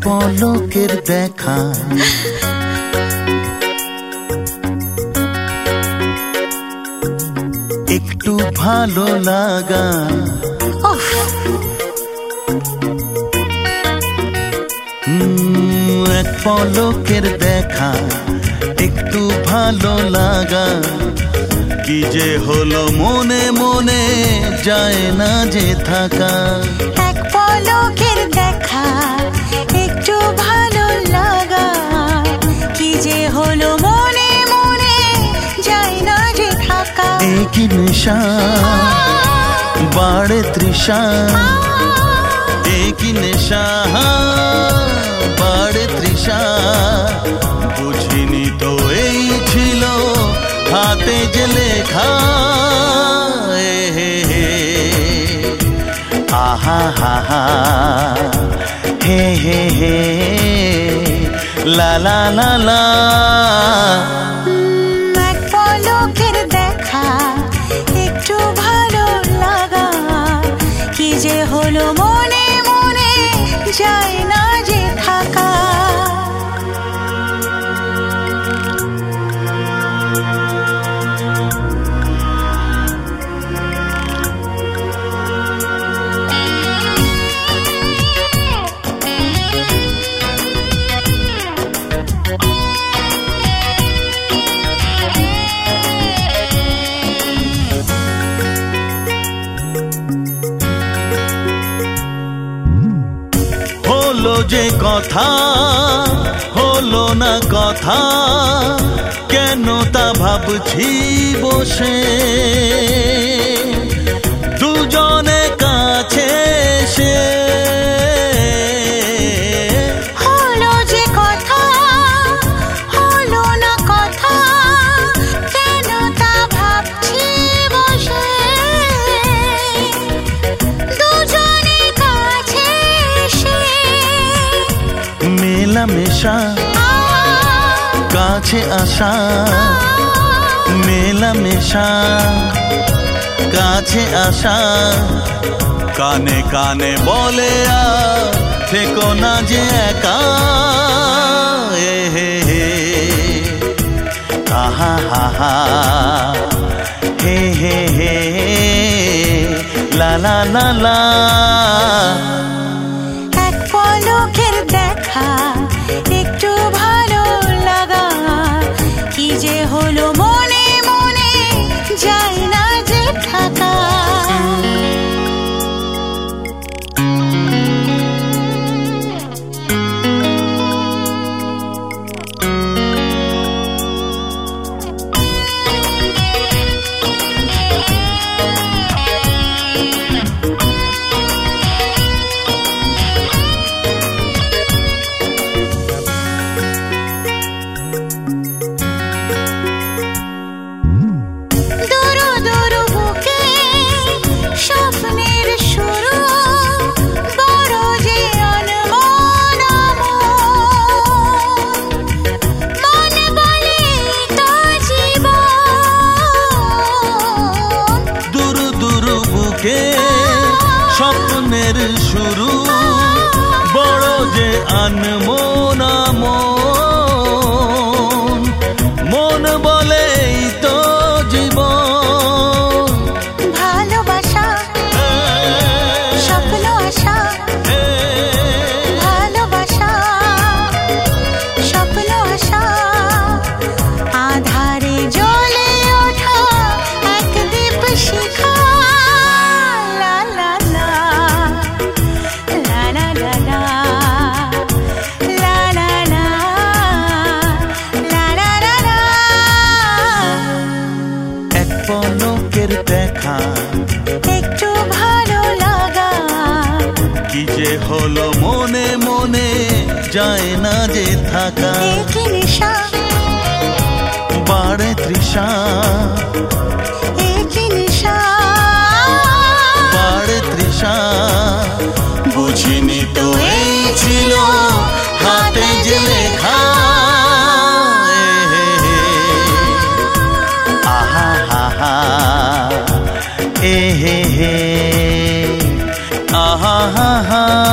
পলকের দেখা একটু ভালো লাগা এক পলকের দেখা একটু ভালো লাগা কি যে হলো মনে মনে যায় না যে থাকা এক পলকের দেখা একটু ভালো লাগা কি যে হলো মনে মনে যায় না যে থাকা একই নেশা বাড়ে তৃষা একই নেশা বাড়ে তৃষা বুঝিনি তো এই ছিল হাতে যে লেখা আহা হা হা হে হে হে লা লা লা লা এক পলকের দেখা একটু ভালো লাগা কি যে হলো মনে মনে যায় না যে থাকা হলো যে কথা হলো না কথা কেন তা ভাবছি বসে দুজনে কাছে এসে হলো যে কথা হলো না কথা কেন তা ভাবছি বসে দুজনে কাছে এসে মেলামেশা কাছে আসা মেলামেশা কাছে আসা কানে কানে বলে থেকো না যে একা হে হে আহা হা হা হে হে হে লা লা লা লা এক পলকের দেখা একটু ভালো লাগা কি যে হলো মনে মনে যায় না যে থাকা স্বপ্নের শুরু বড় যে আনমন মন মন বলেই তো জীবন ভালোবাসা স্বপ্ন আশা ভালোবাসা স্বপ্ন আশা আধারে জ্বলে ওঠা এক দীপ শিখা লা লা লা লা লা লা লা লা লা লা লা লা লা লা এক পলকের দেখা একটু ভালো লাগা কি যে হলো মনে মনে যায় না যে থাকা একই নেশা বাড়ে তৃষা একই নেশা বাড়ে তৃষা বুঝিনি তো এই ছিল হাতে যে লেখা আহা হা হা এ হে হে আহা হা হা